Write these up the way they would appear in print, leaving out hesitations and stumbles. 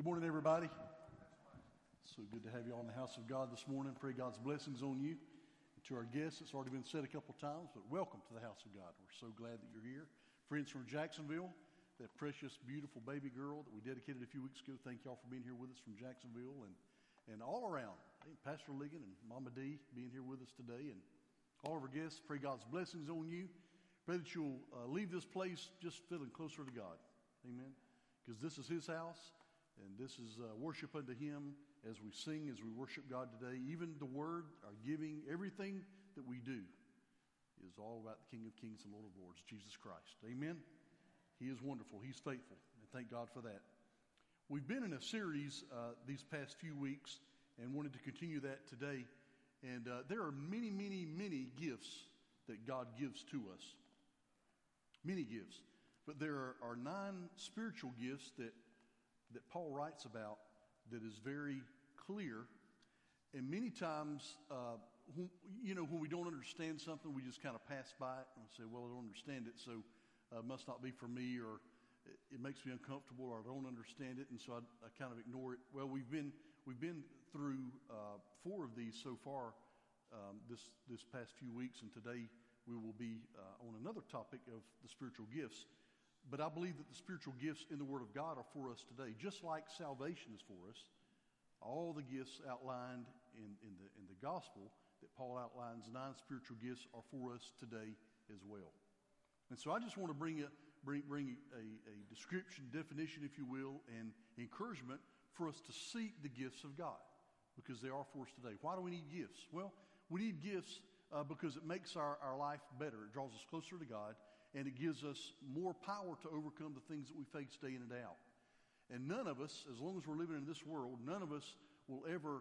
morning, everybody. So good to have you all in the house of God this morning. Pray God's blessings on you. And to our guests, it's already been said a couple of times, but welcome to the house of God. We're so glad that you're here. Friends from Jacksonville, that precious, beautiful baby girl that we dedicated a few weeks ago, thank y'all for being here with us from Jacksonville and all around. Hey, Pastor Ligon and Mama D being here with us today, and all of our guests. Pray God's blessings on you. Pray that you'll leave this place just feeling closer to God. Amen. Because this is His house. And this is worship unto Him as we sing, as we worship God today. Even the Word, our giving, everything that we do is all about the King of Kings and Lord of Lords, Jesus Christ. Amen? He is wonderful. He's faithful. And thank God for that. We've been in a series these past few weeks and wanted to continue that today. And there are many, many, many gifts that God gives to us. Many gifts. But there are 9 spiritual gifts that Paul writes about that is very clear. And many times, when we don't understand something, we just kind of pass by it and say, well, I don't understand it, so it must not be for me, or it makes me uncomfortable, or I don't understand it, and so I kind of ignore it. Well, we've been through 4 of these so far this past few weeks, and today we will be on another topic of the spiritual gifts. But I believe that the spiritual gifts in the Word of God are for us today, just like salvation is for us. All the gifts outlined in the gospel that Paul outlines, 9 spiritual gifts, are for us today as well. And so I just want to bring a description, definition, if you will, and encouragement for us to seek the gifts of God, because they are for us today. Why do we need gifts? Well, we need gifts because it makes our life better. It draws us closer to God. And it gives us more power to overcome the things that we face day in and day out. And none of us, as long as we're living in this world, none of us will ever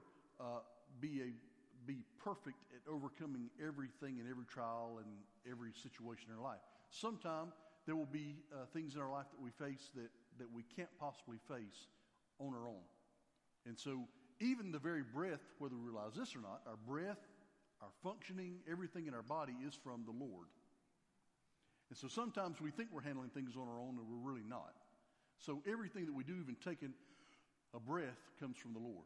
be perfect at overcoming everything and every trial and every situation in our life. Sometime there will be things in our life that we face that we can't possibly face on our own. And so even the very breath, whether we realize this or not, our breath, our functioning, everything in our body is from the Lord. And so sometimes we think we're handling things on our own, and we're really not. So everything that we do, even taking a breath, comes from the Lord.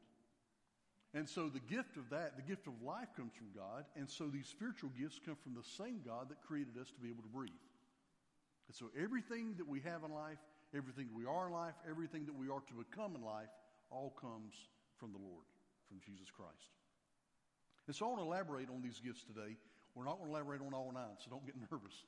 And so the gift of that, the gift of life, comes from God. And so these spiritual gifts come from the same God that created us to be able to breathe. And so everything that we have in life, everything that we are in life, everything that we are to become in life, all comes from the Lord, from Jesus Christ. And so I want to elaborate on these gifts today. We're not going to elaborate on all 9, so don't get nervous.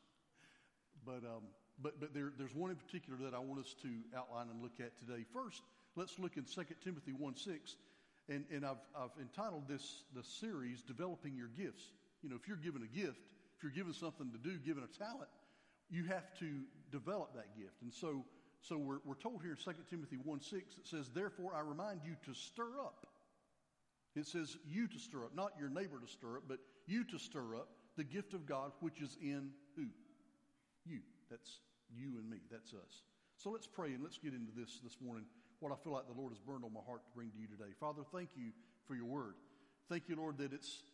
But there's one in particular that I want us to outline and look at today. First, let's look in 2 Timothy 1:6, and I've entitled this series, Developing Your Gifts. You know, if you're given a gift, if you're given something to do, given a talent, you have to develop that gift. And so we're told here in 2 Timothy 1:6, it says, therefore I remind you to stir up. It says you to stir up, not your neighbor to stir up, but you to stir up the gift of God which is in who? You. That's you and me. That's us. So let's pray and let's get into this morning, what I feel like the Lord has burned on my heart to bring to you today. Father, thank you for your word. Thank you, Lord, that it's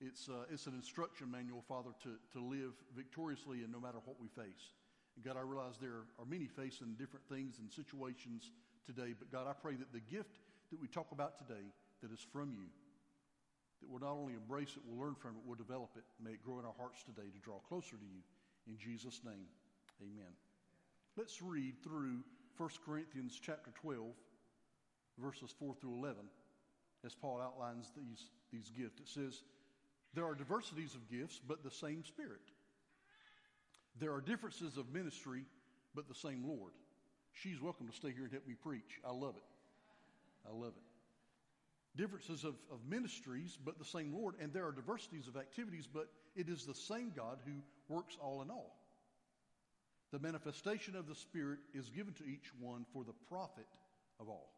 an instruction manual, Father, to live victoriously and no matter what we face. And God, I realize there are many facing different things and situations today, but God, I pray that the gift that we talk about today that is from you, that we'll not only embrace it, we'll learn from it, we'll develop it, may it grow in our hearts today to draw closer to you. In Jesus' name, amen. Let's read through 1 Corinthians chapter 12, verses 4 through 11, as Paul outlines these gifts. It says, there are diversities of gifts, but the same Spirit. There are differences of ministry, but the same Lord. She's welcome to stay here and help me preach. I love it. I love it. Differences of ministries, but the same Lord. And there are diversities of activities, but it is the same God who works all in all. The manifestation of the Spirit is given to each one for the profit of all.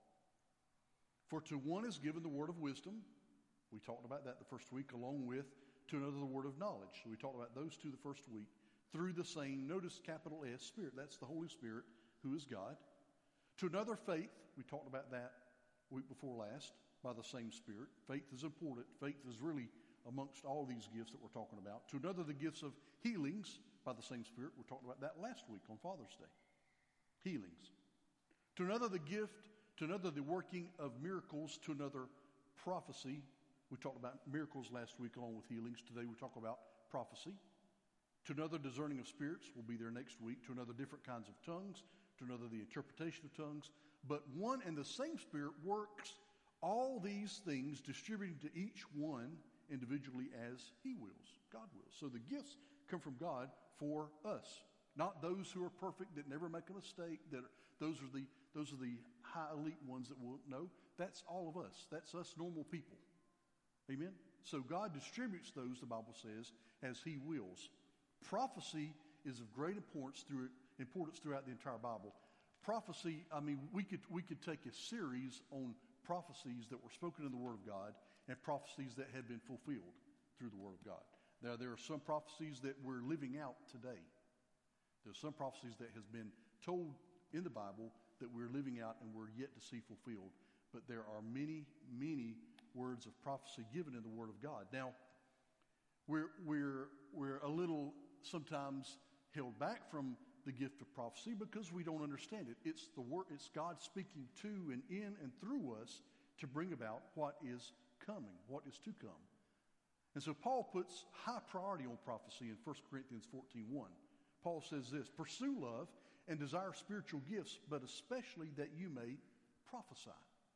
For to one is given the word of wisdom. We talked about that the first week, along with to another the word of knowledge. So we talked about those two the first week. Through the same, notice capital S, Spirit. That's the Holy Spirit, who is God. To another faith. We talked about that week before last. By the same Spirit. Faith is important. Faith is really amongst all these gifts that we're talking about. To another, the gifts of healings by the same Spirit. We talked about that last week on Father's Day. Healings. To another, the gift To another, the working of miracles. To another, prophecy. We talked about miracles last week along with healings. Today we talk about prophecy. To another, discerning of spirits. We'll be there next week. To another, different kinds of tongues. To another, the interpretation of tongues. But one and the same Spirit works all these things, distributing to each one individually as He wills, God wills. So the gifts come from God for us, not those who are perfect that never make a mistake. Those are the high elite ones that will know. That's all of us. That's us normal people. Amen. So God distributes those, the Bible says, as He wills. Prophecy is of great importance throughout the entire Bible. Prophecy, I mean, we could take a series on prophecies that were spoken in the Word of God and prophecies that had been fulfilled through the Word of God. Now, there are some prophecies that we're living out today. There's some prophecies that has been told in the Bible that we're living out and we're yet to see fulfilled. But there are many, many words of prophecy given in the Word of God. Now, we're a little sometimes held back from the gift of prophecy because we don't understand it. It's God speaking to and in and through us to bring about what is coming, what is to come. And so Paul puts high priority on prophecy in 1 Corinthians 14:1. Paul says this, pursue love and desire spiritual gifts, but especially that you may prophesy.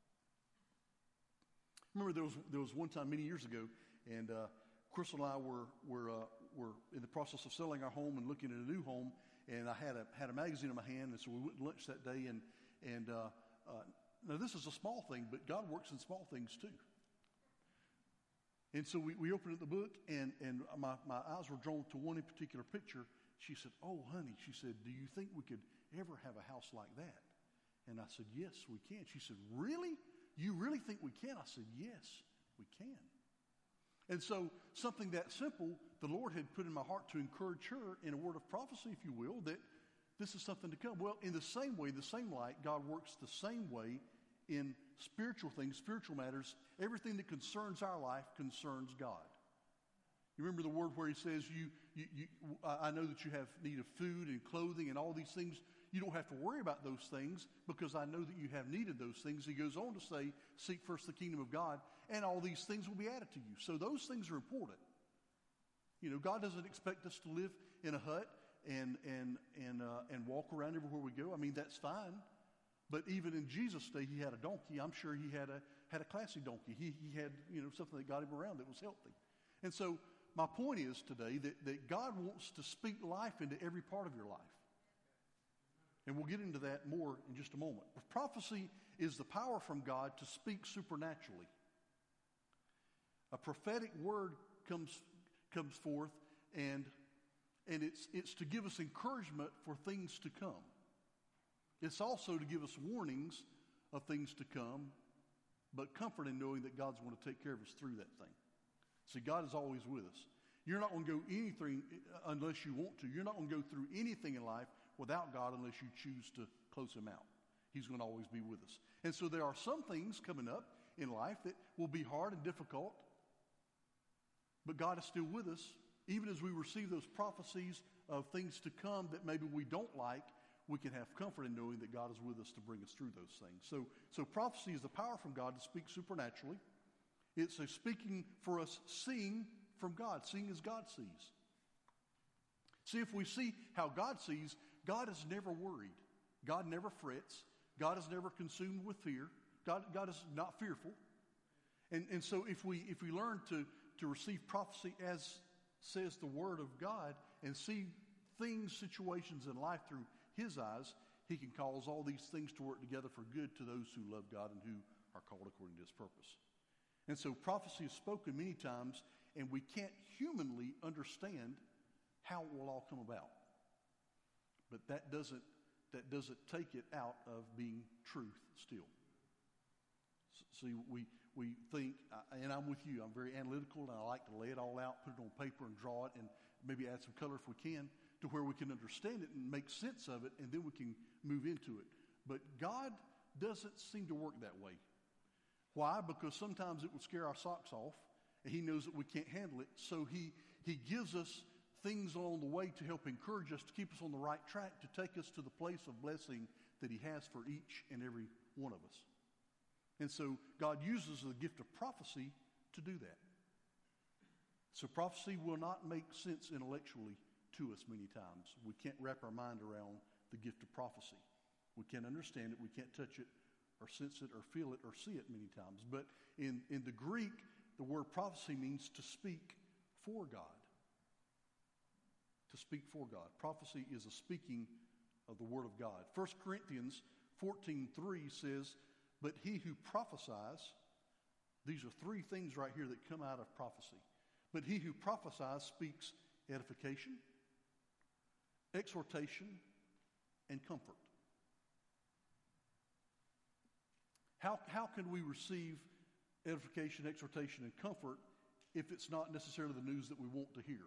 Remember there was one time many years ago, and Crystal and I were in the process of selling our home and looking at a new home, and I had a magazine in my hand, and so we went to lunch that day, and now this is a small thing, but God works in small things too. And so we opened up the book, and my eyes were drawn to one in particular picture. She said, "Oh, honey," she said, "do you think we could ever have a house like that?" And I said, "Yes, we can." She said, "Really? You really think we can?" I said, "Yes, we can." And so something that simple, the Lord had put in my heart to encourage her in a word of prophecy, if you will, that this is something to come. Well, in the same way, the same light, God works the same way in spiritual things, spiritual matters. Everything that concerns our life concerns God. You remember the word where He says, I know that you have need of food and clothing and all these things. You don't have to worry about those things because I know that you have need of those things. He goes on to say, seek first the kingdom of God, and all these things will be added to you. So those things are important. You know, God doesn't expect us to live in a hut and walk around everywhere we go. I mean, that's fine. But even in Jesus' day, He had a donkey. I'm sure He had a classy donkey. He had, something that got Him around that was healthy. And so my point is today that God wants to speak life into every part of your life. And we'll get into that more in just a moment. But prophecy is the power from God to speak supernaturally. A prophetic word comes forth, and it's to give us encouragement for things to come. It's also to give us warnings of things to come, but comfort in knowing that God's going to take care of us through that thing. See, God is always with us. You're not going to go anything unless you want to. You're not going to go through anything in life without God unless you choose to close Him out. He's going to always be with us. And so there are some things coming up in life that will be hard and difficult, but God is still with us. Even as we receive those prophecies of things to come that maybe we don't like, we can have comfort in knowing that God is with us to bring us through those things. So prophecy is the power from God to speak supernaturally. It's a speaking for us, seeing from God, seeing as God sees. See, if we see how God sees, God is never worried. God never frets. God is never consumed with fear. God is not fearful. And so if we learn to receive prophecy as says the Word of God and see things, situations in life through His eyes, He can cause all these things to work together for good to those who love God and who are called according to His purpose. And so prophecy is spoken many times, and we can't humanly understand how it will all come about. But that doesn't take it out of being truth still. See, we think, and I'm with you, I'm very analytical, and I like to lay it all out, put it on paper and draw it, and maybe add some color if we can, to where we can understand it and make sense of it, and then we can move into it. But God doesn't seem to work that way. Why? Because sometimes it would scare our socks off, and He knows that we can't handle it, so He gives us things along the way to help encourage us, to keep us on the right track, to take us to the place of blessing that He has for each and every one of us. And so God uses the gift of prophecy to do that. So prophecy will not make sense intellectually to us many times. We can't wrap our mind around the gift of prophecy. We can't understand it. We can't touch it or sense it or feel it or see it many times. But in the Greek, the word prophecy means to speak for God. To speak for God. Prophecy is a speaking of the Word of God. 1 Corinthians 14:3 says, but he who prophesies, these are three things right here that come out of prophecy. But he who prophesies speaks edification, exhortation, and comfort. How can we receive edification, exhortation, and comfort if it's not necessarily the news that we want to hear?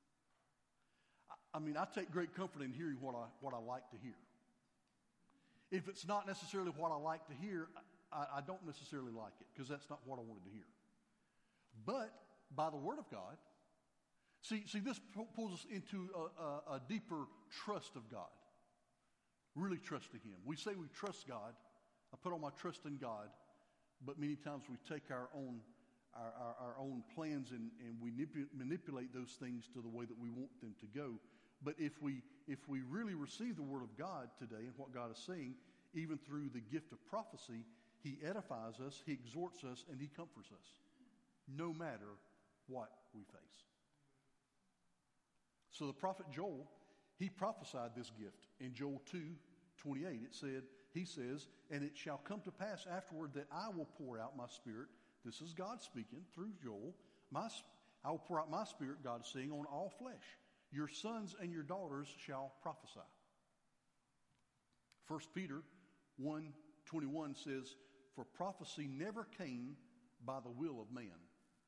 I mean, I take great comfort in hearing what I like to hear. If it's not necessarily what I like to hear, I don't necessarily like it because that's not what I wanted to hear. But by the Word of God, see, this pulls us into a deeper trust of God. Really trusting Him. We say we trust God. I put all my trust in God, but many times we take our own plans and we manipulate those things to the way that we want them to go. But if we really receive the Word of God today and what God is saying, even through the gift of prophecy, He edifies us, He exhorts us, and He comforts us, no matter what we face. So the prophet Joel, he prophesied this gift. In Joel 2:28, he says, and it shall come to pass afterward that I will pour out my Spirit. This is God speaking through Joel. I will pour out my Spirit, God is saying, on all flesh. Your sons and your daughters shall prophesy. 1 Peter 1:21 says, for prophecy never came by the will of man.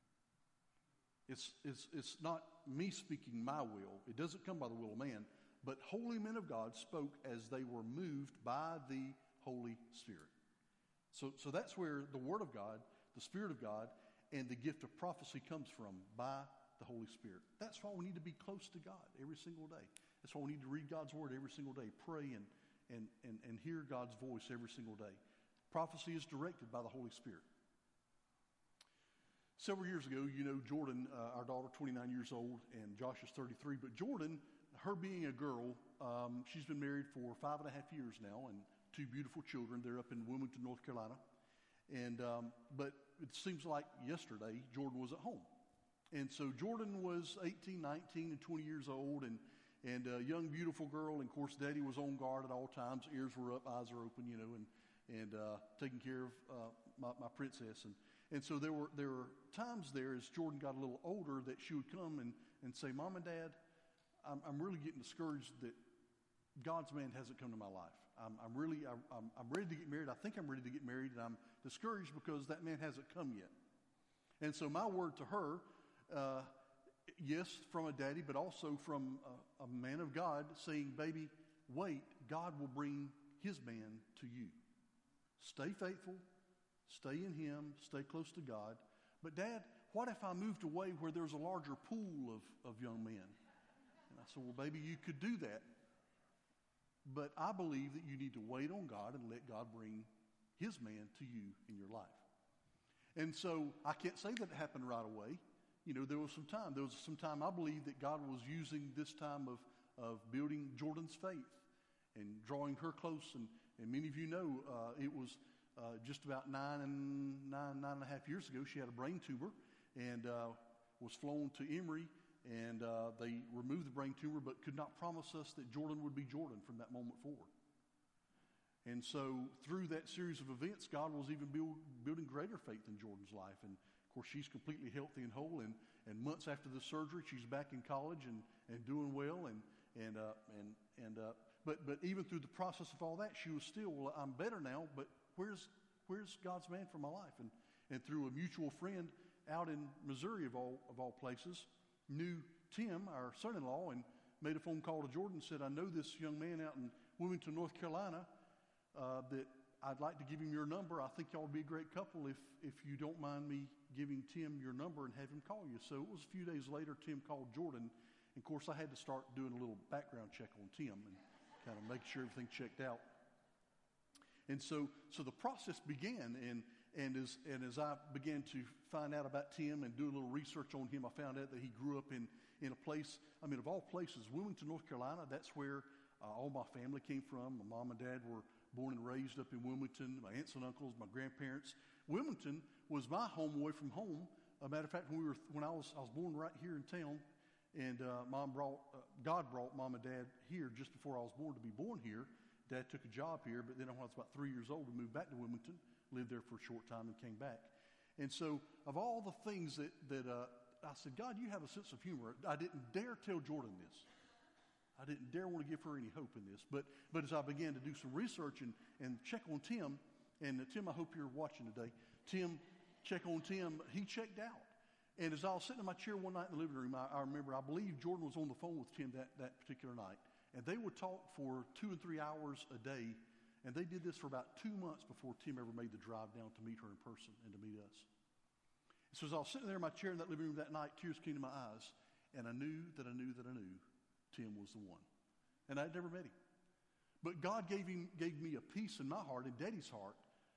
It's not me speaking my will. It doesn't come by the will of man. But holy men of God spoke as they were moved by the Holy Spirit. So that's where the Word of God, the Spirit of God, and the gift of prophecy comes from, by the Holy Spirit. That's why we need to be close to God every single day. That's why we need to read God's Word every single day, pray and hear God's voice every single day. Prophecy is directed by the Holy Spirit. Several years ago, Jordan, our daughter, 29 years old, and Josh is 33, but Jordan, her being a girl, she's been married for 5.5 years now, and 2 beautiful children. They're up in Wilmington, North Carolina. But it seems like yesterday, Jordan was at home. And so Jordan was 18, 19, and 20 years old, and a young, beautiful girl. And of course, Daddy was on guard at all times. Ears were up, eyes are open, and taking care of my princess. And so there were times there as Jordan got a little older that she would come and say, Mom and Dad, I'm really getting discouraged that God's man hasn't come to my life. I'm ready to get married. I think I'm ready to get married, and I'm discouraged because that man hasn't come yet. And so my word to her, yes, from a daddy, but also from a man of God, saying, baby, wait, God will bring His man to you. Stay faithful, stay in Him, stay close to God. But Dad, what if I moved away where there's a larger pool of young men? And I said, well, baby, you could do that. But I believe that you need to wait on God and let God bring His man to you in your life. And so I can't say that it happened right away. There was some time. There was some time I believe that God was using this time of building Jordan's faith and drawing her close. And many of you know it was just about 9.5 years ago. She had a brain tumor and was flown to Emory. And they removed the brain tumor, but could not promise us that Jordan would be Jordan from that moment forward. And so through that series of events, God was even building greater faith in Jordan's life. And of course, she's completely healthy and whole. And months after the surgery, she's back in college and doing well. But even through the process of all that, she was still, well, I'm better now. But where's God's man for my life? And through a mutual friend out in Missouri of all places, knew Tim, our son-in-law, and made a phone call to Jordan and said, I know this young man out in Wilmington, North Carolina, that I'd like to give him your number. I think y'all would be a great couple if you don't mind me giving Tim your number and have him call you. So it was a few days later, Tim called Jordan. And of course, I had to start doing a little background check on Tim and kind of make sure everything checked out. And so the process began, as I began to find out about Tim and do a little research on him, I found out that he grew up in a place, of all places, Wilmington, North Carolina. That's where all my family came from. My mom and dad were born and raised up in Wilmington. My aunts and uncles, my grandparents. Wilmington was my home away from home. A matter of fact, when I was born right here in town, and God brought Mom and Dad here just before I was born to be born here. Dad took a job here, but then when I was about 3 years old, we moved back to Wilmington, lived there for a short time, and came back. And so, of all the things that I said, God, you have a sense of humor. I didn't dare tell Jordan this. I didn't dare want to give her any hope in this. But as I began to do some research and check on Tim, and Tim, I hope you're watching today. Check on Tim. He checked out. And as I was sitting in my chair one night in the living room, I remember, I believe Jordan was on the phone with Tim that particular night. And they would talk for 2 and 3 hours a day. And they did this for about 2 months before Tim ever made the drive down to meet her in person and to meet us. So as I was sitting there in my chair in that living room that night, tears came to my eyes. And I knew that I knew Tim was the one. And I'd never met him. But God gave me a peace in my heart and Daddy's heart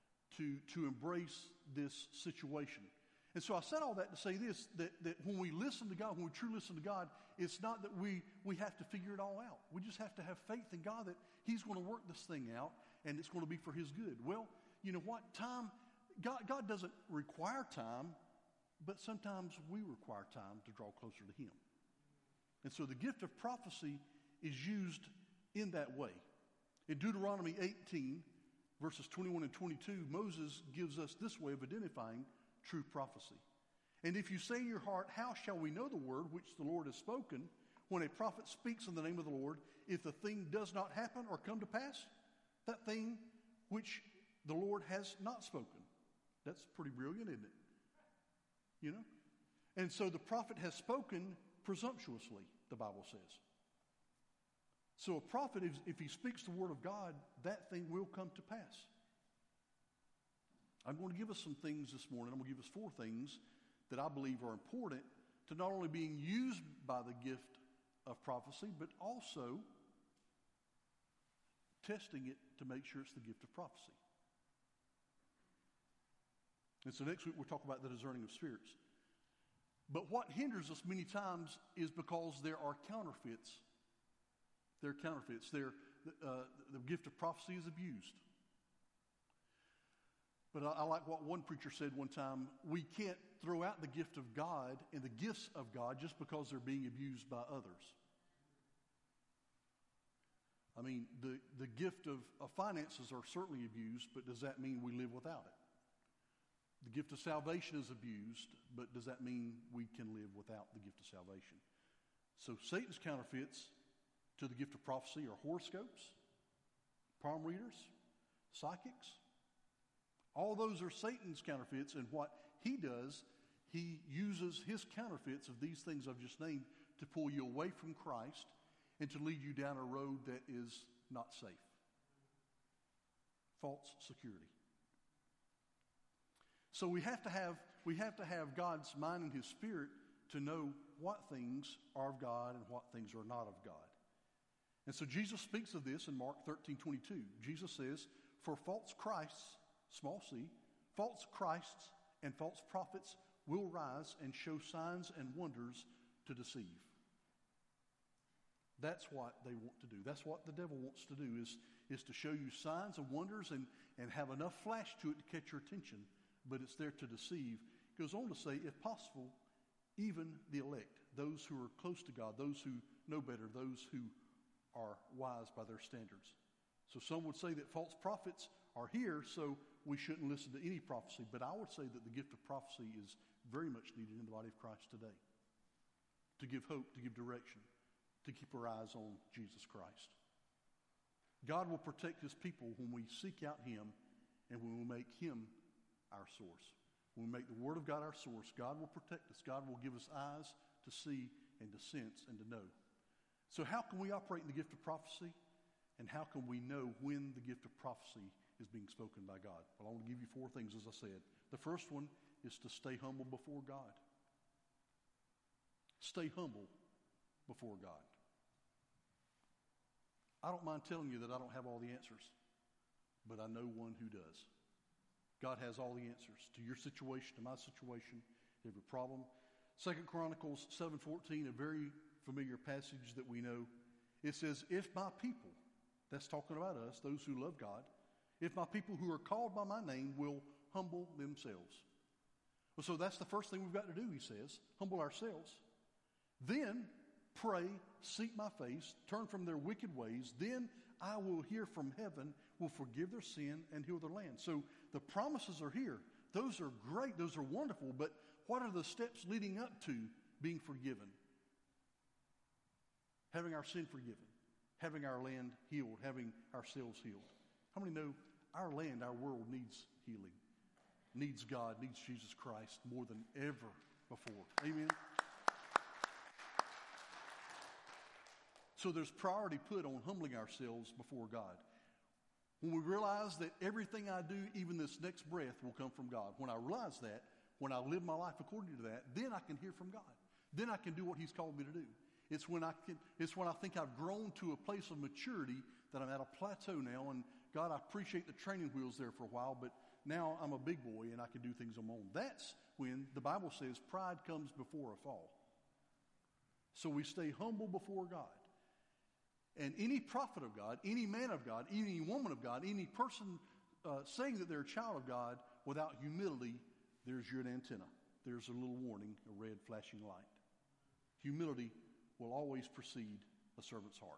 to embrace this situation. And so I said all that to say this, that when we listen to God, when we truly listen to God, it's not that we have to figure it all out. We just have to have faith in God that He's going to work this thing out and it's going to be for His good. Well, you know what? God doesn't require time, but sometimes we require time to draw closer to Him. And so the gift of prophecy is used in that way. In Deuteronomy 18, verses 21 and 22, Moses gives us this way of identifying true prophecy. And if you say in your heart, how shall we know the word which the Lord has spoken? When a prophet speaks in the name of the Lord, if the thing does not happen or come to pass, that thing which the Lord has not spoken. That's pretty brilliant, isn't it? You know? And so the prophet has spoken presumptuously, the Bible says. So a prophet, if he speaks the word of God, that thing will come to pass. I'm going to give us some things this morning. I'm going to give us 4 things that I believe are important to not only being used by the gift of prophecy, but also testing it to make sure it's the gift of prophecy. And so next week we'll talk about the discerning of spirits. But what hinders us many times is because there are counterfeits. There are counterfeits. The gift of prophecy is abused. But I like what one preacher said one time. We can't throw out the gift of God and the gifts of God just because they're being abused by others. I mean, the gift of finances are certainly abused, but does that mean we live without it? The gift of salvation is abused, but does that mean we can live without the gift of salvation? So Satan's counterfeits to the gift of prophecy are horoscopes, palm readers, psychics. All those are Satan's counterfeits, and what he does, he uses his counterfeits of these things I've just named to pull you away from Christ and to lead you down a road that is not safe. False security. So we have to have God's mind and His Spirit to know what things are of God and what things are not of God. And so Jesus speaks of this in Mark 13:22. Jesus says, "For false Christs," small c, "false Christs and false prophets will rise and show signs and wonders to deceive." That's what they want to do. That's what the devil wants to do, is to show you signs and wonders and have enough flash to it to catch your attention, but it's there to deceive. It goes on to say, if possible, even the elect, those who are close to God, those who know better, those who are wise by their standards. So some would say that false prophets are here, so we shouldn't listen to any prophecy. But I would say that the gift of prophecy is very much needed in the body of Christ today. To give hope, to give direction, to keep our eyes on Jesus Christ. God will protect His people when we seek out Him and when we make Him our source. When we make the Word of God our source, God will protect us. God will give us eyes to see and to sense and to know. So how can we operate in the gift of prophecy? And how can we know when the gift of prophecy is being spoken by God? Well, I want to give you 4 things, as I said. The first one is to stay humble before God. Stay humble before God. I don't mind telling you that I don't have all the answers, but I know one who does. God has all the answers to your situation, to my situation, every problem. 2 Chronicles 7:14, a very familiar passage that we know. It says, if my people, that's talking about us, those who love God, if my people who are called by my name will humble themselves. Well, so that's the first thing we've got to do, he says, humble ourselves. Then pray, seek my face, turn from their wicked ways. Then I will hear from heaven, will forgive their sin and heal their land. So the promises are here. Those are great. Those are wonderful. But what are the steps leading up to being forgiven? Having our sin forgiven, having our land healed, having ourselves healed. How many know our land, our world needs healing, needs God, needs Jesus Christ more than ever before? Amen? So there's priority put on humbling ourselves before God. When we realize that everything I do, even this next breath, will come from God. When I realize that, when I live my life according to that, then I can hear from God. Then I can do what he's called me to do. It's when I think I've grown to a place of maturity that I'm at a plateau now, and God, I appreciate the training wheels there for a while, but now I'm a big boy and I can do things on my own. That's when the Bible says pride comes before a fall. So we stay humble before God. And any prophet of God, any man of God, any woman of God, any person saying that they're a child of God without humility, there's your antenna. There's a little warning, a red flashing light. Humility will always precede a servant's heart.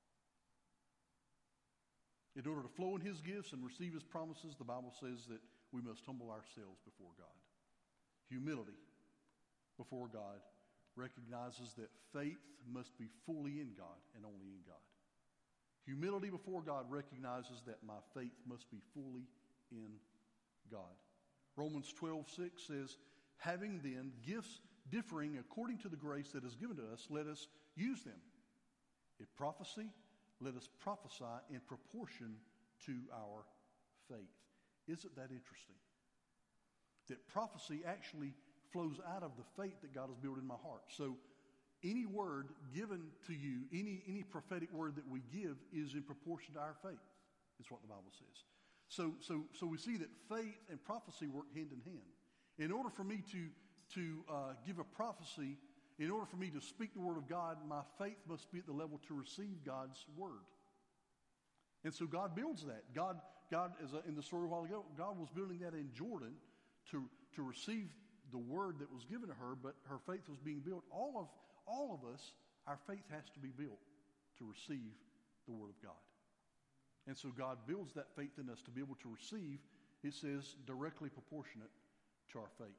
In order to flow in his gifts and receive his promises, the Bible says that we must humble ourselves before God. Humility before God recognizes that faith must be fully in God and only in God. Humility before God recognizes that my faith must be fully in God. Romans 12:6 says, having then gifts differing according to the grace that is given to us, let us use them. If prophecy, let us prophesy in proportion to our faith. Isn't that interesting? That prophecy actually flows out of the faith that God has built in my heart. So any word given to you, any prophetic word that we give is in proportion to our faith, is what the Bible says. So we see that faith and prophecy work hand in hand. In order for me to give a prophecy, in order for me to speak the word of God, my faith must be at the level to receive God's word. And so God builds that. God, as in the story a while ago, God was building that in Jordan to receive the word that was given to her, but her faith was being built. All of us, our faith has to be built to receive the word of God. And so God builds that faith in us to be able to receive, it says, directly proportionate to our faith.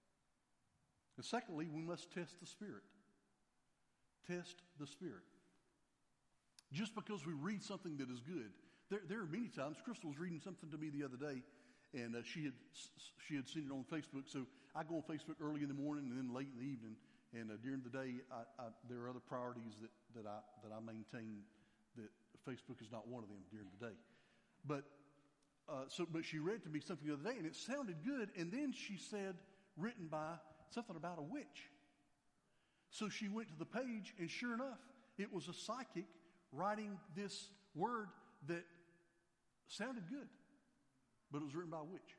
And secondly, we must test the Spirit. Test the Spirit. Just because we read something that is good. There are many times, Crystal was reading something to me the other day, and she had seen it on Facebook. So I go on Facebook early in the morning and then late in the evening. And during the day, there are other priorities that I maintain. That Facebook is not one of them during the day. But she read to me something the other day, and it sounded good. And then she said, written by something about a witch. So she went to the page, and sure enough, it was a psychic writing this word that sounded good, but it was written by a witch.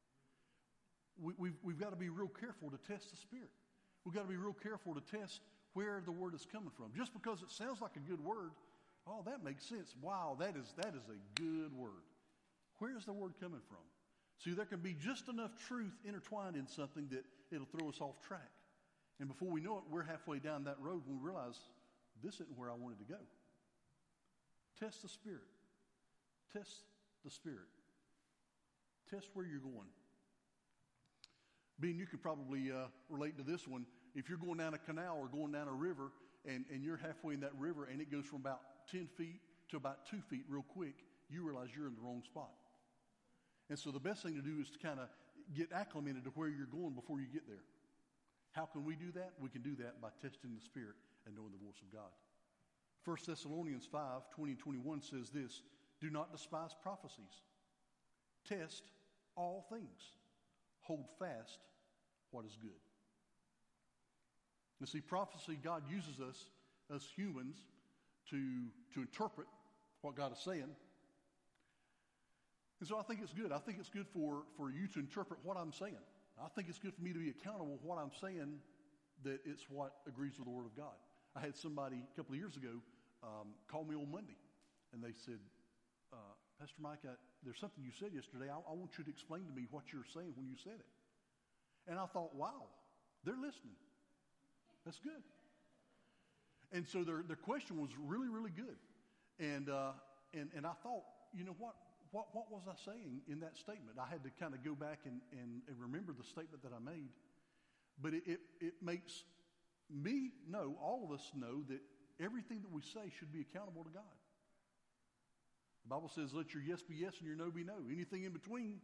We've got to be real careful to test the Spirit. We've got to be real careful to test where the word is coming from. Just because it sounds like a good word, oh, that makes sense. Wow, that is a good word. Where is the word coming from? See, there can be just enough truth intertwined in something that it'll throw us off track. And before we know it, we're halfway down that road when we realize this isn't where I wanted to go. Test the Spirit. Test the Spirit. Test where you're going. Ben, you could probably relate to this one. If you're going down a canal or going down a river and you're halfway in that river and it goes from about 10 feet to about 2 feet real quick, you realize you're in the wrong spot. And so the best thing to do is to kind of get acclimated to where you're going before you get there. How can we do that? We can do that by testing the Spirit and knowing the voice of God. 1 Thessalonians 5:20-21 says this, do not despise prophecies. Test all things. Hold fast what is good. You see, prophecy, God uses us as humans to interpret what God is saying. And so I think it's good. I think it's good for you to interpret what I'm saying. I think it's good for me to be accountable for what I'm saying, that it's what agrees with the Word of God. I had somebody a couple of years ago call me on Monday, and they said, Pastor Mike, there's something you said yesterday. I want you to explain to me what you're saying when you said it. And I thought, wow, they're listening. That's good. And so their question was really, really good. And I thought, you know what? What was I saying in that statement? I had to kind of go back and remember the statement that I made. But it makes me know, all of us know, that everything that we say should be accountable to God. The Bible says, let your yes be yes and your no be no. Anything in between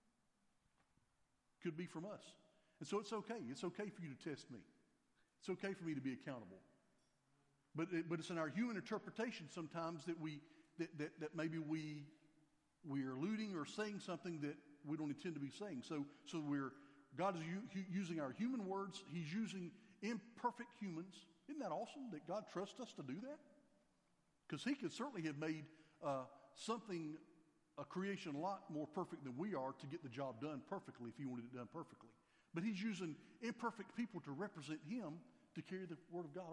could be from us. And so it's okay. It's okay for you to test me. It's okay for me to be accountable. But it's in our human interpretation sometimes that maybe we are alluding or saying something that we don't intend to be saying. So God is using our human words. He's using imperfect humans. Isn't that awesome that God trusts us to do that? Because He could certainly have made a creation a lot more perfect than we are to get the job done perfectly if He wanted it done perfectly. But He's using imperfect people to represent Him to carry the Word of God.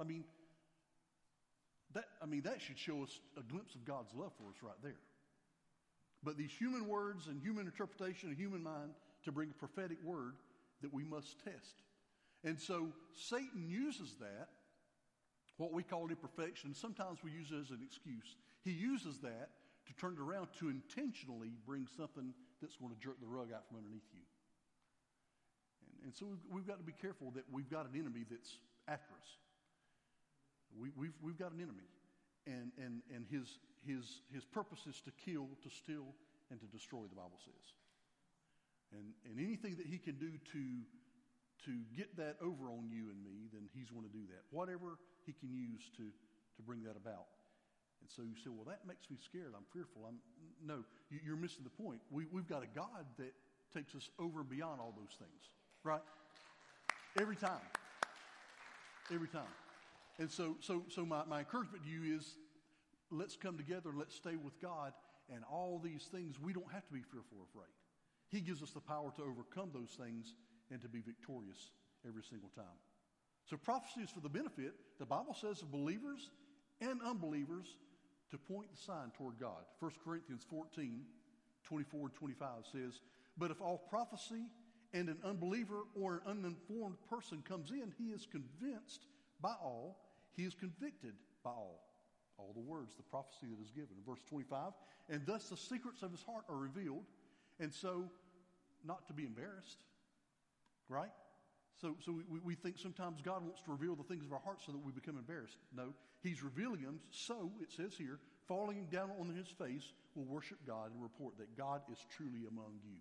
That should show us a glimpse of God's love for us right there. But these human words and human interpretation and human mind to bring a prophetic word that we must test. And so Satan uses that, what we call imperfection. Sometimes we use it as an excuse. He uses that to turn it around to intentionally bring something that's going to jerk the rug out from underneath you. And so we've got to be careful that we've got an enemy that's after us. We've got an enemy, and his purpose is to kill, to steal, and to destroy. The Bible says, and anything that he can do to get that over on you and me, then he's going to do that. Whatever he can use to bring that about. And so you say, well, that makes me scared. I'm fearful. No, you're missing the point. We've got a God that takes us over and beyond all those things, right? Every time. Every time. And so my encouragement to you is, let's come together and let's stay with God, and all these things, we don't have to be fearful or afraid. He gives us the power to overcome those things and to be victorious every single time. So prophecy is for the benefit, the Bible says, of believers and unbelievers to point the sign toward God. 1 Corinthians 14, 24 and 25 says, but if all prophecy and an unbeliever or an uninformed person comes in, he is convinced by all, he is convicted by all the words, the prophecy that is given. In verse 25, and thus the secrets of his heart are revealed, and so not to be embarrassed, right? So we think sometimes God wants to reveal the things of our heart so that we become embarrassed. No, he's revealing them, so it says here, falling down on his face will worship God and report that God is truly among you.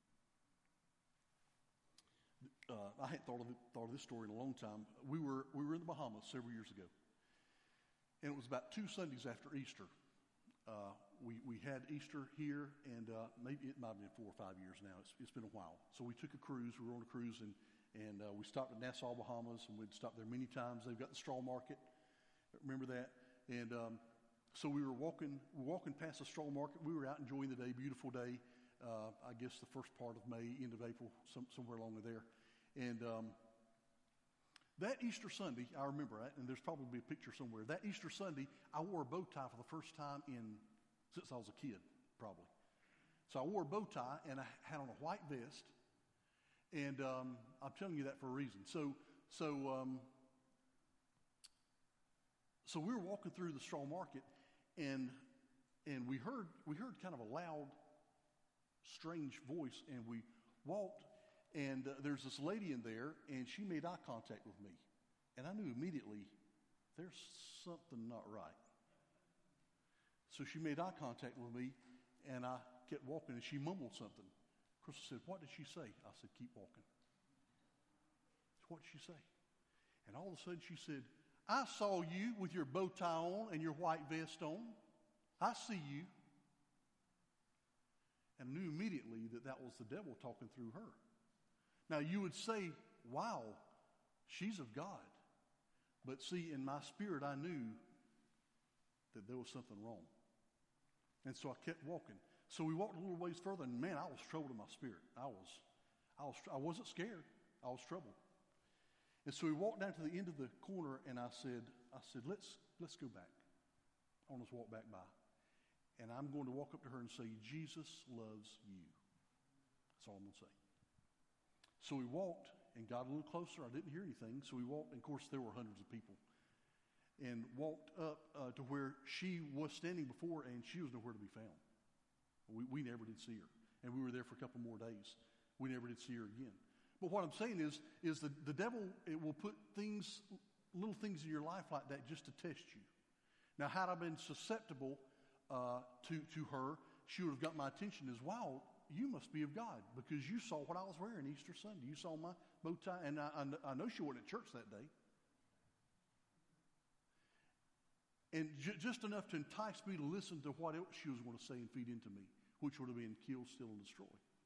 I hadn't thought of this story in a long time. We were in the Bahamas several years ago, and it was about 2 Sundays after Easter. We had Easter here, and maybe it might have been 4 or 5 years now. It's been a while. So we took a cruise. We were on a cruise, and we stopped at Nassau, Bahamas, and we'd stopped there many times. They've got the straw market. Remember that? And so we were walking past the straw market. We were out enjoying the day, beautiful day. I guess the first part of May, end of April, somewhere along there. And that Easter Sunday, I remember that, and there's probably a picture somewhere. That Easter Sunday, I wore a bow tie for the first time since I was a kid, probably. So I wore a bow tie, and I had on a white vest, and I'm telling you that for a reason. So we were walking through the straw market, and we heard kind of a loud, strange voice, and we walked. And there's this lady in there, and she made eye contact with me. And I knew immediately, there's something not right. So she made eye contact with me, and I kept walking, and she mumbled something. Crystal said, what did she say? I said, keep walking. What did she say? And all of a sudden she said, I saw you with your bow tie on and your white vest on. I see you. And I knew immediately that was the devil talking through her. Now, you would say, wow, she's of God. But see, in my spirit, I knew that there was something wrong. And so I kept walking. So we walked a little ways further, and man, I was troubled in my spirit. I wasn't scared. I was troubled. And so we walked down to the end of the corner, and I said, let's go back. I want us to walk back by. And I'm going to walk up to her and say, Jesus loves you. That's all I'm going to say. So we walked and got a little closer. I didn't hear anything. So we walked, and of course there were hundreds of people. And walked up to where she was standing before, and she was nowhere to be found. We never did see her. And we were there for a couple more days. We never did see her again. But what I'm saying is the devil, it will put little things in your life like that just to test you. Now, had I been susceptible to her, she would have got my attention as, wow, you must be of God because you saw what I was wearing Easter Sunday. You saw my bow tie, and I know she wasn't at church that day. And just enough to entice me to listen to what else she was going to say and feed into me, which would have been kill, steal, and destroy.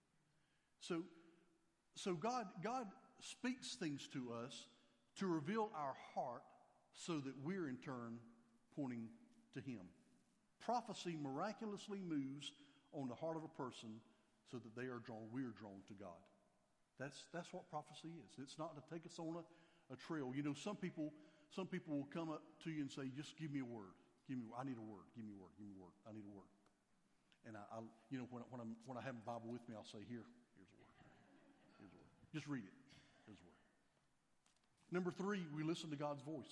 So God speaks things to us to reveal our heart so that we're in turn pointing to Him. Prophecy miraculously moves on the heart of a person so that we're drawn to God. That's what prophecy is. It's not to take us on a trail. You know, some people will come up to you and say, just give me a word. I need a word. Give me a word. Give me a word. I need a word. And when I have a Bible with me, I'll say, here's a word. Here's a word. Just read it. Here's a word. Number 3, we listen to God's voice.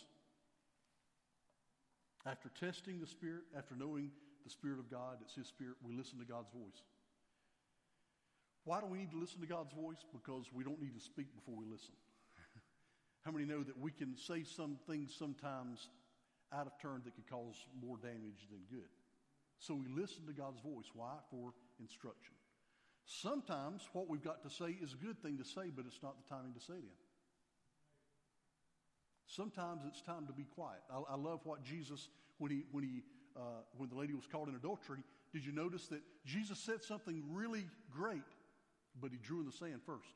After testing the Spirit, after knowing the Spirit of God, it's His Spirit, we listen to God's voice. Why do we need to listen to God's voice? Because we don't need to speak before we listen. How many know that we can say some things sometimes out of turn that could cause more damage than good? So we listen to God's voice. Why? For instruction. Sometimes what we've got to say is a good thing to say, but it's not the timing to say it in. Sometimes it's time to be quiet. I love what Jesus, when the lady was caught in adultery, did you notice that Jesus said something really great, but He drew in the sand first?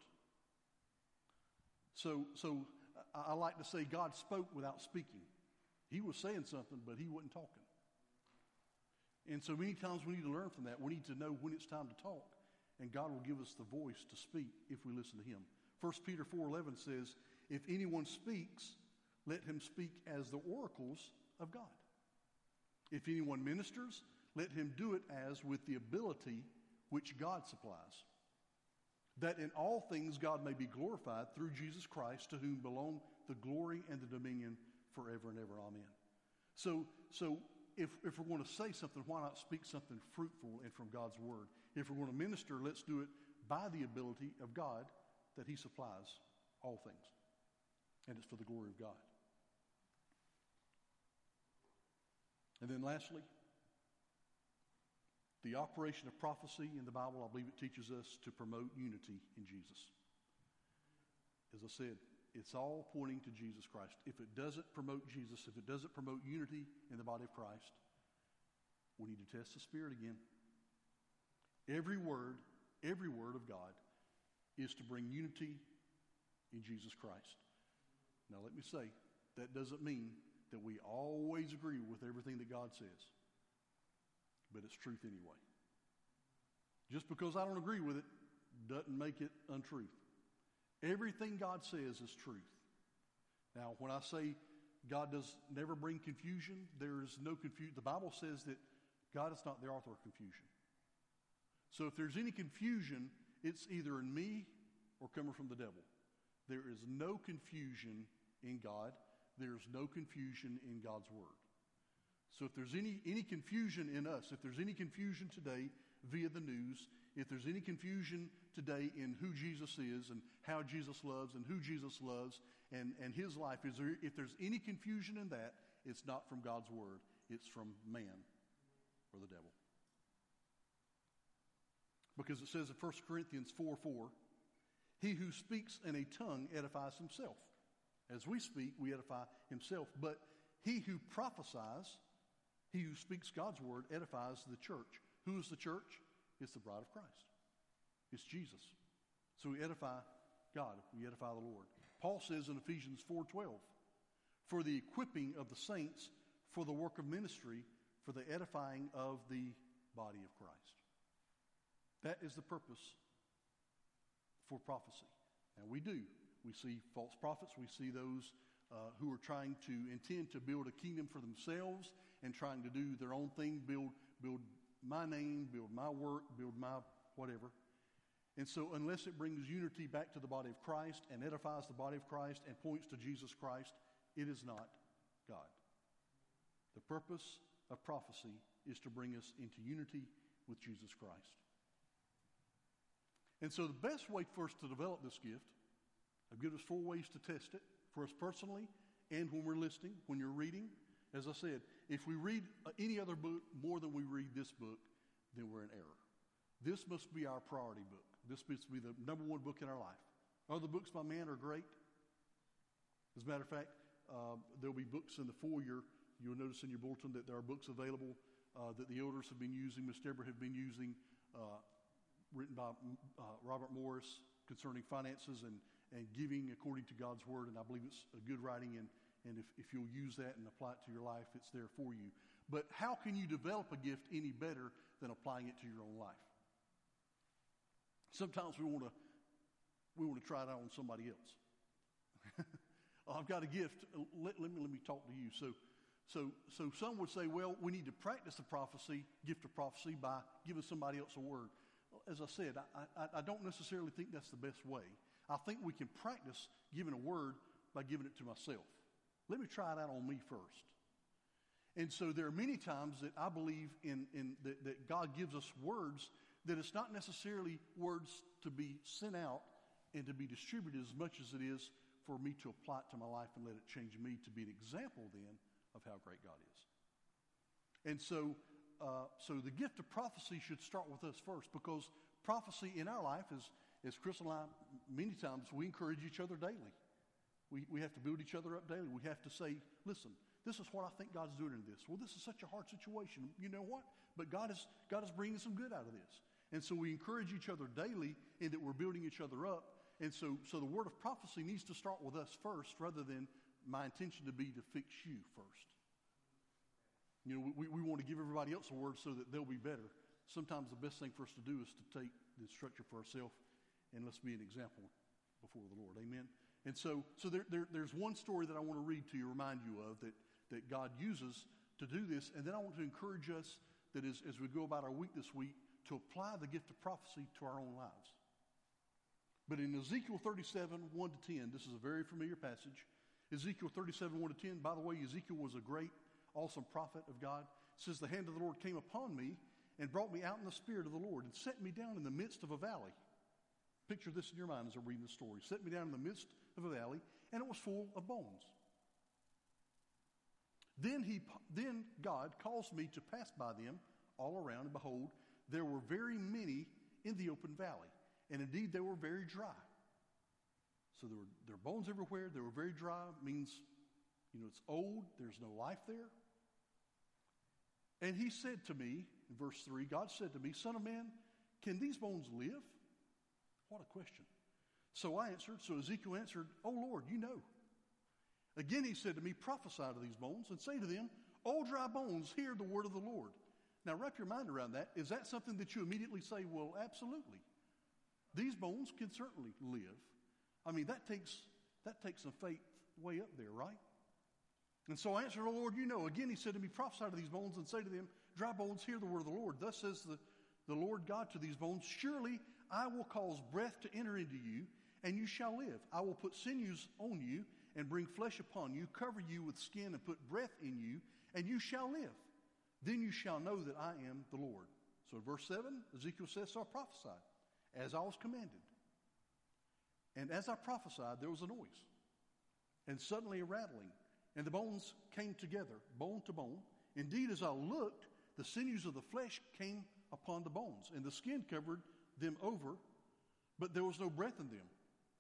So I like to say God spoke without speaking. He was saying something, but He wasn't talking. And so many times we need to learn from that. We need to know when it's time to talk, and God will give us the voice to speak if we listen to Him. 1 Peter 4:11 says, if anyone speaks, let him speak as the oracles of God. If anyone ministers, let him do it as with the ability which God supplies, that in all things God may be glorified through Jesus Christ, to whom belong the glory and the dominion forever and ever. Amen. So if we're going to say something, why not speak something fruitful and from God's word? If we're going to minister, let's do it by the ability of God that He supplies all things. And it's for the glory of God. And then lastly, the operation of prophecy in the Bible, I believe it teaches us to promote unity in Jesus. As I said, it's all pointing to Jesus Christ. If it doesn't promote Jesus, if it doesn't promote unity in the body of Christ, we need to test the Spirit again. Every word of God is to bring unity in Jesus Christ. Now let me say, that doesn't mean that we always agree with everything that God says. But it's truth anyway. Just because I don't agree with it doesn't make it untruth. Everything God says is truth. Now, when I say God does never bring confusion, there is no confusion. The Bible says that God is not the author of confusion. So if there's any confusion, it's either in me or coming from the devil. There is no confusion in God. There's no confusion in God's word. So if there's any confusion in us, if there's any confusion today via the news, if there's any confusion today in who Jesus is and how Jesus loves and who Jesus loves and His life, if there's any confusion in that, it's not from God's word. It's from man or the devil. Because it says in 1 Corinthians 4:4, he who speaks in a tongue edifies himself. As we speak, we edify himself. But he who prophesies, he who speaks God's word, edifies the church. Who is the church? It's the bride of Christ. It's Jesus. So we edify God. We edify the Lord. Paul says in Ephesians 4:12, for the equipping of the saints, for the work of ministry, for the edifying of the body of Christ. That is the purpose for prophecy. And we do. We see false prophets. We see those who are trying to intend to build a kingdom for themselves and trying to do their own thing, build my name, build my work, build my whatever. And so unless it brings unity back to the body of Christ and edifies the body of Christ and points to Jesus Christ, it is not God. The purpose of prophecy is to bring us into unity with Jesus Christ. And so the best way for us to develop this gift, I've given us 4 ways to test it, for us personally and when we're listening, when you're reading. As I said, if we read any other book more than we read this book, then we're in error. This must be our priority book. This must be the number 1 book in our life. Other books by man are great. As a matter of fact, there'll be books in the foyer. You'll notice in your bulletin that there are books available that the elders have been using, Miss Deborah have been using, written by Robert Morris concerning finances and giving according to God's word. And I believe it's a good writing, and if you'll use that and apply it to your life, it's there for you. But how can you develop a gift any better than applying it to your own life? Sometimes we want to try it out on somebody else. I've got a gift. Let me talk to you. So some would say, well, we need to practice the gift of prophecy by giving somebody else a word. As I said, I don't necessarily think that's the best way. I think we can practice giving a word by giving it to myself. Let me try it out on me first. And so there are many times that I believe that God gives us words that it's not necessarily words to be sent out and to be distributed as much as it is for me to apply it to my life and let it change me to be an example then of how great God is. And so the gift of prophecy should start with us first, because prophecy in our life is, as Chris and I, many times we encourage each other daily. We have to build each other up daily. We have to say, listen, this is what I think God's doing in this. Well, this is such a hard situation. You know what? But God is bringing some good out of this. And so we encourage each other daily in that we're building each other up. And so the word of prophecy needs to start with us first, rather than my intention to be to fix you first. You know, we want to give everybody else a word so that they'll be better. Sometimes the best thing for us to do is to take the instruction for ourselves and let's be an example before the Lord. Amen. And so there's one story that I want to read to you, remind you of, that God uses to do this. And then I want to encourage us that as we go about our week this week, to apply the gift of prophecy to our own lives. But in Ezekiel 37, 1 to 10, this is a very familiar passage. Ezekiel 37, 1 to 10, by the way, Ezekiel was a great, awesome prophet of God. It says, the hand of the Lord came upon me and brought me out in the spirit of the Lord and set me down in the midst of a valley. Picture this in your mind as I read the story. Set me down in the midst of a valley, and it was full of bones. Then God caused me to pass by them all around, and behold, there were very many in the open valley, and indeed they were very dry. So there were bones everywhere. They were very dry. Means, it's old. There's no life there. And he said to me, in verse 3, God said to me, Son of man, can these bones live? What a question. So Ezekiel answered, Oh Lord, you know. Again he said to me, prophesy to these bones and say to them, O dry bones, hear the word of the Lord. Now wrap your mind around that. Is that something that you immediately say, well, absolutely. These bones can certainly live. I mean, that takes some faith way up there, right? And so I answered, O Lord, you know. Again he said to me, prophesy to these bones and say to them, dry bones, hear the word of the Lord. Thus says the Lord God to these bones, surely I will cause breath to enter into you, and you shall live. I will put sinews on you and bring flesh upon you, cover you with skin and put breath in you, and you shall live. Then you shall know that I am the Lord. So in verse 7, Ezekiel says, so I prophesied as I was commanded. And as I prophesied, there was a noise, and suddenly a rattling, and the bones came together, bone to bone. Indeed, as I looked, the sinews of the flesh came upon the bones, and the skin covered them over, but there was no breath in them.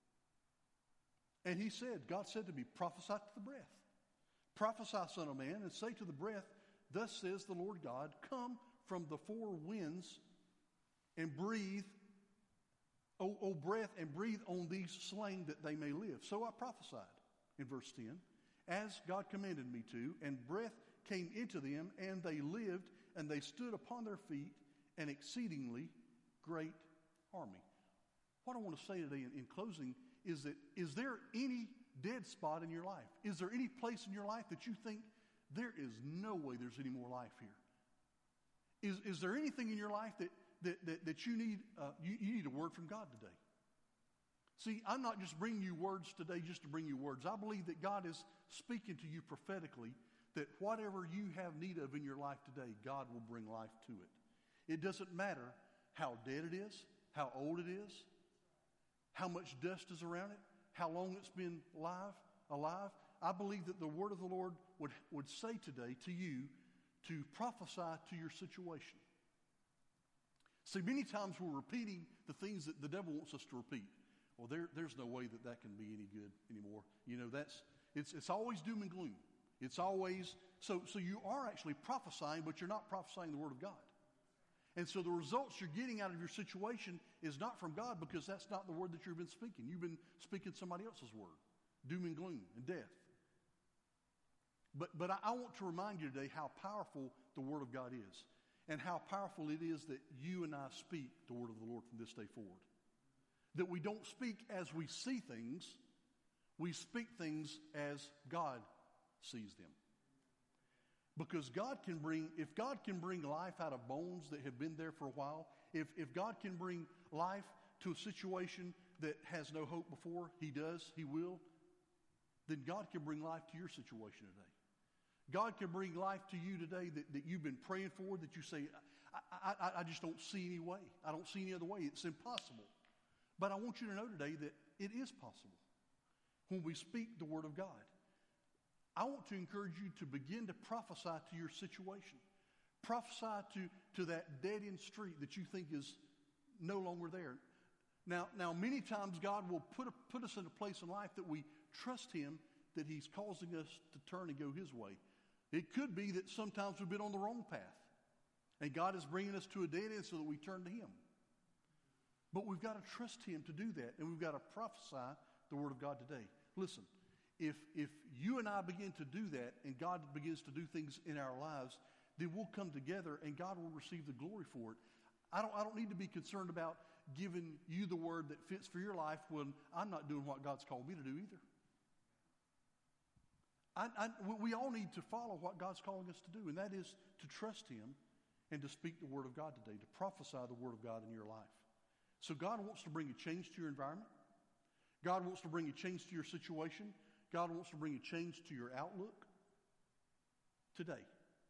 And God said to me, prophesy to the breath. Prophesy, son of man, and say to the breath, thus says the Lord God, come from the four winds and breathe, O breath, and breathe on these slain that they may live. So I prophesied in verse 10, as God commanded me to, and breath came into them, and they lived, and they stood upon their feet, an exceedingly great army. What I want to say today in closing is that, is there any dead spot in your life? Is there any place in your life that you think there is no way there's any more life here? Is there anything in your life that you need you need a word from God today? See, I'm not just bringing you words today just to bring you words. I believe that God is speaking to you prophetically, that whatever you have need of in your life today, God will bring life to it. It doesn't matter how dead it is, how old it is, how much dust is around it, how long it's been alive. I believe that the word of the Lord would say today to you to prophesy to your situation. See, many times we're repeating the things that the devil wants us to repeat. Well, there's no way that can be any good anymore. You know, it's always doom and gloom. It's always, so you are actually prophesying, but you're not prophesying the word of God. And so the results you're getting out of your situation is not from God, because that's not the word that you've been speaking. You've been speaking somebody else's word, doom and gloom and death. But I want to remind you today how powerful the word of God is, and how powerful it is that you and I speak the word of the Lord from this day forward. That we don't speak as we see things, we speak things as God sees them. Because if God can bring life out of bones that have been there for a while, if God can bring life to a situation that has no hope before, He does, He will, then God can bring life to your situation today. God can bring life to you today that you've been praying for, that you say, I just don't see any way. I don't see any other way. It's impossible. But I want you to know today that it is possible when we speak the word of God. I want to encourage you to begin to prophesy to your situation. Prophesy to that dead-end street that you think is no longer there. Now, many times God will put us in a place in life that we trust Him, that He's causing us to turn and go His way. It could be that sometimes we've been on the wrong path, and God is bringing us to a dead end so that we turn to Him. But we've got to trust Him to do that, and we've got to prophesy the word of God today. Listen, if you and I begin to do that, and God begins to do things in our lives, then we'll come together, and God will receive the glory for it. I don't need to be concerned about giving you the word that fits for your life when I'm not doing what God's called me to do either. We all need to follow what God's calling us to do, and that is to trust Him and to speak the word of God today, to prophesy the word of God in your life. So God wants to bring a change to your environment. God wants to bring a change to your situation. God wants to bring a change to your outlook today.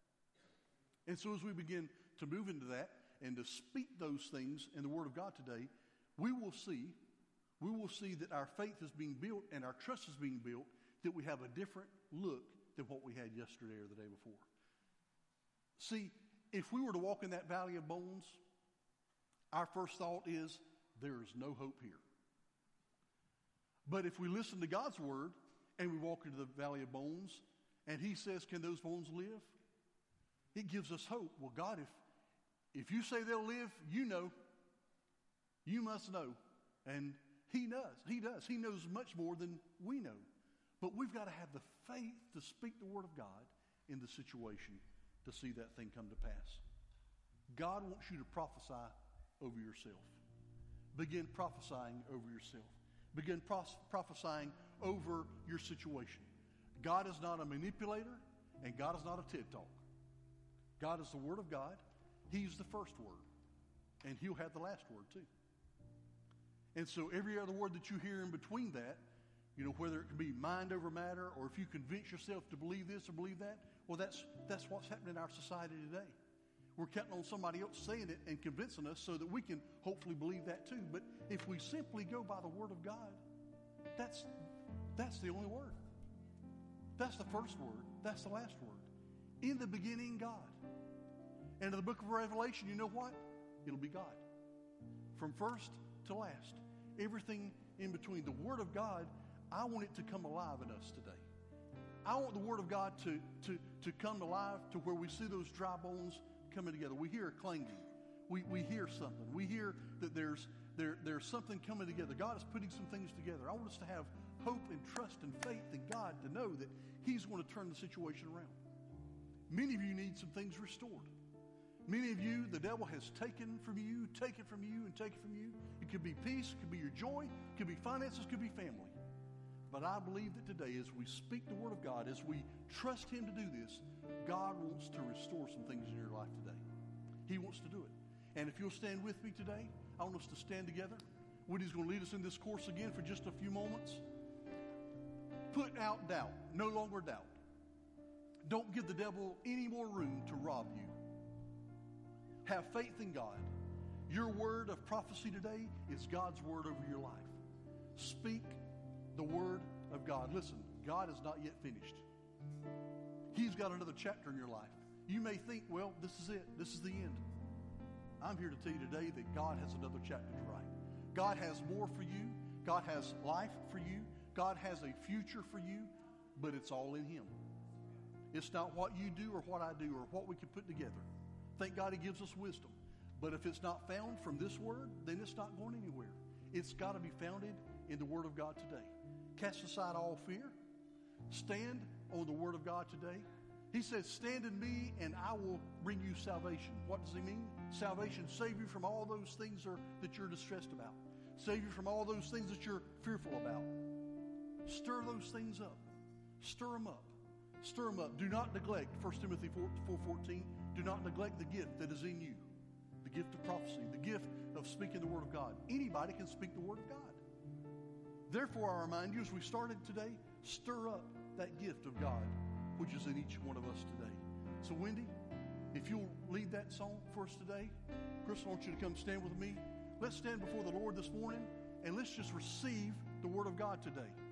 And so as we begin to move into that and to speak those things in the word of God today, we will see that our faith is being built and our trust is being built, that we have a different look than what we had yesterday or the day before. See, if we were to walk in that valley of bones, our first thought is, there is no hope here. But if we listen to God's word and we walk into the valley of bones and He says, can those bones live? It gives us hope. Well, God, if you say they'll live, you know. You must know. And He does. He does. He knows much more than we know. But we've got to have the faith to speak the word of God in the situation to see that thing come to pass. God wants you to prophesy over yourself. Begin prophesying over yourself. Begin prophesying over your situation. God is not a manipulator, and God is not a TED Talk. God is the Word of God. He's the first word, and He'll have the last word too. And so every other word that you hear in between that, you know, whether it can be mind over matter, or if you convince yourself to believe this or believe that, well, that's what's happening in our society today. We're counting on somebody else saying it and convincing us so that we can hopefully believe that too. But if we simply go by the word of God, that's the only word. That's the first word. That's the last word. In the beginning, God. And in the book of Revelation, you know what? It'll be God. From first to last. Everything in between. The word of God, I want it to come alive in us today. I want the word of God to come alive to where we see those dry bones coming together. We hear a clanging. We hear something. We hear that there's something coming together. God is putting some things together. I want us to have hope and trust and faith in God to know that He's going to turn the situation around. Many of you need some things restored. Many of you, the devil has taken from you, and taken from you. It could be peace, it could be your joy, it could be finances, it could be family. But I believe that today, as we speak the word of God, as we trust him to do this, God wants to restore some things in your life today. He wants to do it. And if you'll stand with me today, I want us to stand together. Woody's going to lead us in this course again for just a few moments. Put out doubt. No longer doubt. Don't give the devil any more room to rob you. Have faith in God. Your word of prophecy today is God's word over your life. Speak the word of God. Listen, God is not yet finished. He's got another chapter in your life. You may think, well, this is it. This is the end. I'm here to tell you today that God has another chapter to write. God has more for you. God has life for you. God has a future for you, but it's all in him. It's not what you do or what I do or what we can put together. Thank God he gives us wisdom. But if it's not found from this word, then it's not going anywhere. It's got to be founded in the word of God today. Cast aside all fear. Stand on the word of God today. He says, stand in me and I will bring you salvation. What does he mean? Salvation, save you from all those things that you're distressed about. Save you from all those things that you're fearful about. Stir those things up. Stir them up. Stir them up. Do not neglect, 1 Timothy 4:14, do not neglect the gift that is in you. The gift of prophecy, the gift of speaking the word of God. Anybody can speak the word of God. Therefore, I remind you, as we started today, stir up that gift of God, which is in each one of us today. So, Wendy, if you'll lead that song for us today, Chris, I want you to come stand with me. Let's stand before the Lord this morning, and let's just receive the word of God today.